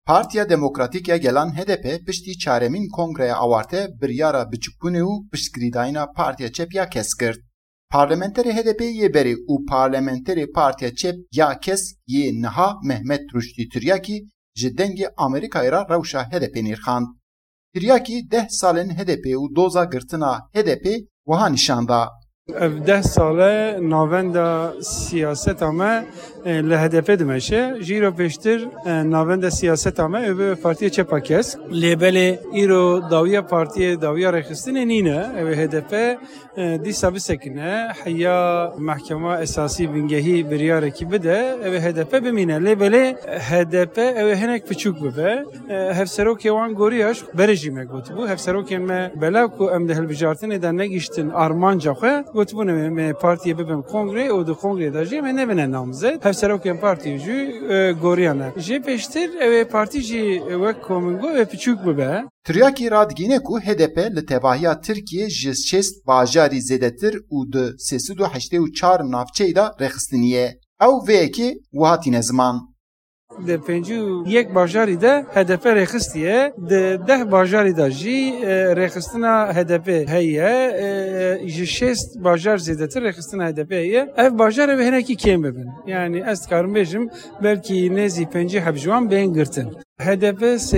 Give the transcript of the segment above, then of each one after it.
Partiya Demokratîk gelan HDP piştî çaremîn kongreya awarte biryara biçûkbûnê û piştgirîdayîna Partiya Çep ya kes kirt. Parlamenterê HDP yê berê û parlamenterê Partiya Çep ya kes yê niha Mehmet Ruştî Tiryakî ji dengê Amerîkayê re rewşa HDP nîrxand. Tiryakî 10 salên HDP û doza girtina HDP wiha nîşan da. Ev 10 sale navenda siyaseta me li HDP dimeşe. Jîro pêştir navenda siyaseta me ev Partiya Çepa kes. Lêbelê îro dawiya partiyê dawiya rêxistinê nîne. Ev HDP dîsa bisekine heya Mehkema Esasî Bingehî biryarekî bide ev HDP bimîne. Lêbelê HDP ev hinek piçûk bibe. Hevserokê wan goriyaş berê jî me gotibû. Hevserokên me belav ku em di hilbijartinê de negîştin armanca xwe gotibûn me partiyê bibin kongre û di kongrê de jî me nebine namzet. Hevserokên partiyê jî goriyane. Jê pêştir ev partî jî wek komîngo ev piçûk bibe. Tiryakî radigîne ku HDP li tevahiya Tirkiye ji 6 bajarî zêdetir û di 384 navçeyê de rêxistiniye. Ew vêyekê wiha tîne ziman. Di 51 bajarî de HDP rêxistiye, di 10 bajarî de jî rêxistina HDP heye, ji 6 bajar zêdetir rêxistina HDP heye. Ev bajar ev hinekî kêm bibin. Yani ez dikarim bêjim belkî nêzî 5 hevciwan bên girtin. HDP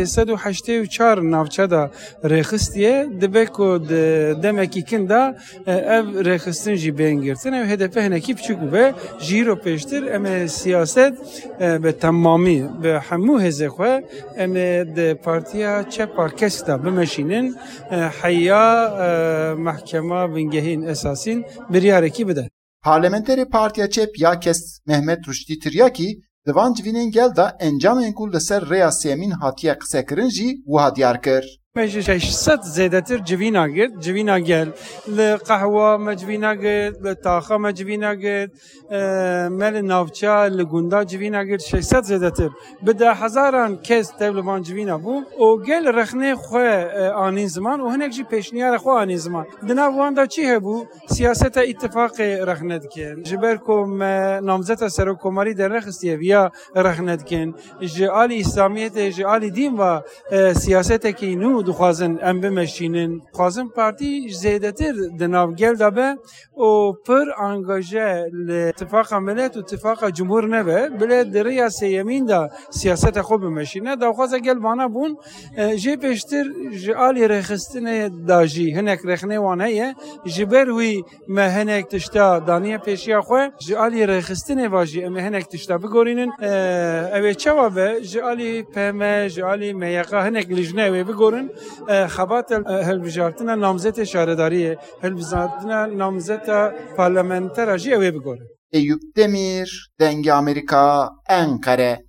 384 navçe da rêxistiye dibe ku demekî kin da ev rêxistin jî bên girtin. Ev HDP hinekî piçûk bibe. Jîro pêştir em siyaset bi temamî bi hemû hêzê xwe em di Partiya Çepa kes da bimeşînin heya Mehkema Bingehîn Esasîn biryarekî bide. Parlamenterê Partiya Çep ya kes Mehmet Ruştî Tiryakî di van civînên gel da encamên ku li ser rêya sêmîn hatiye qsekirin jî wiha diyar kir. Me ji 600 zêdetir civîna girt, civîna gel. Li qehwa me civîna girt, li taxa me civîna girt, me li navça, li gunda civîna girt, 600 zêdetir. Bi de hezaran kes tev li van civîna bû û gel rexnê xwe anîn ziman û hinek jî pêşniyara xwe anîn ziman. Di nav wan da çi hebû? Siyaseta îttifaqê rexne dikin. Ji ber ku me namzeta serokkomarî dernexistiye viya rexne dikin. Ji alî İslamiyetê, ji alî dîn ve siyasetekî nû dixwazin em bimeşînin. Xwazin partî zêdetir di nav gel de be û pir angaje li ittifaqa millet û ittifaqa cumhur nebe bile di rêya sêyemîn de siyaseta xwe bimeşîne. Daxwaza gel vana bûn jê pêştir ji alî rêxistinê da jî hinek rexnê wan heye. Ji ber wî me hinek tişta daniye pêşiya xwe ji alî rêxistinê ve jî em hinek tişta bigorînin. Ev ê çawa be ji alî PM, ji alî MYK hinek lijne ew ê bigorin. Xebat hilbijartina namzeta şaredariyê, hilbijartina namzeta parlamentera jî ew ê bigorin. Eyüp Demir, Dengê Amerika, Ankara.